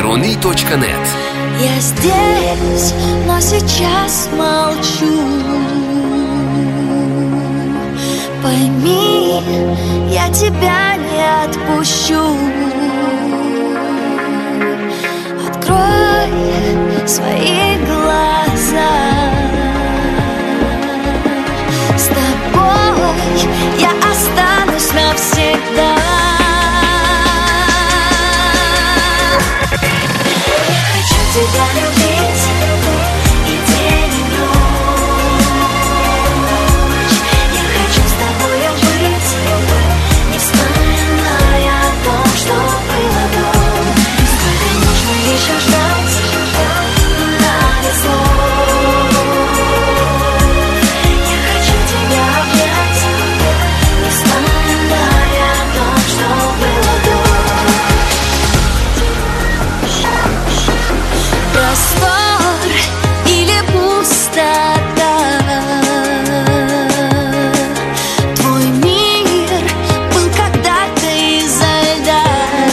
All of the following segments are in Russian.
Peruni.net. Я здесь, но сейчас молчу. Пойми, я тебя не отпущу. Открой свои глаза. С тобой я останусь навсегда. Тебя любить и день, и ночь. Я хочу с тобой быть, не вспоминая о том, что было до. Сколько нужно еще ждать, не надо слов. Я хочу тебя обнять, не вспоминая о том, что было до. Простор или пустота, твой мир был когда-то изо льда.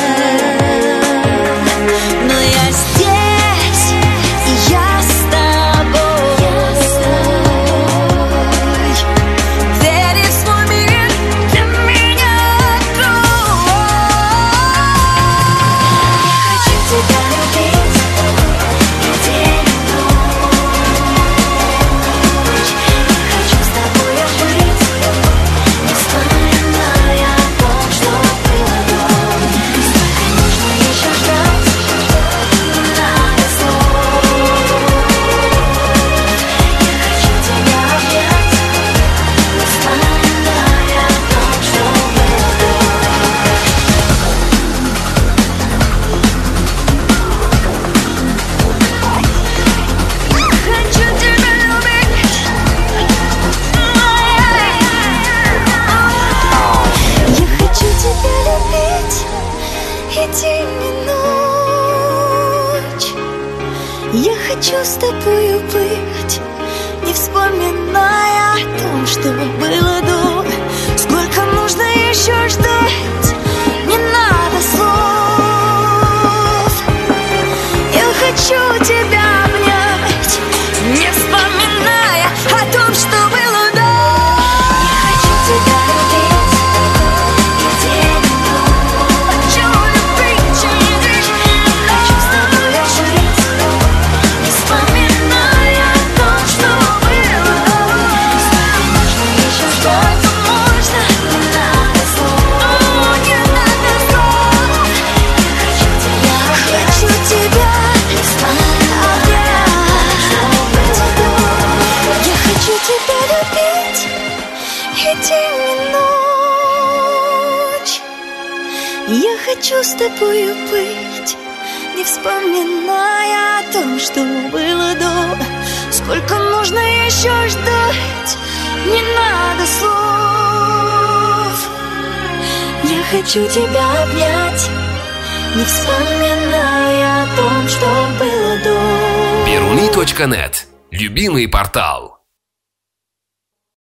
Но я здесь, и я с тобой. Двери в свой мир для меня открой. Я хочу тебя любить. Я хочу с тобою быть, не вспоминая о том, что было до. Сколько нужно еще ждать, не надо слов. Я хочу тебя обнять, не вспоминая о том, что было до. Я хочу тебя любить и день, и ночь. Хочу любить и день, хочу с тобой жить. Я хочу с тобою быть, не вспоминая о том, что было до. Сколько нужно еще ждать, не надо слов. Я хочу тебя обнять, не вспоминая о том, что было до. Peruni.net. Любимый портал.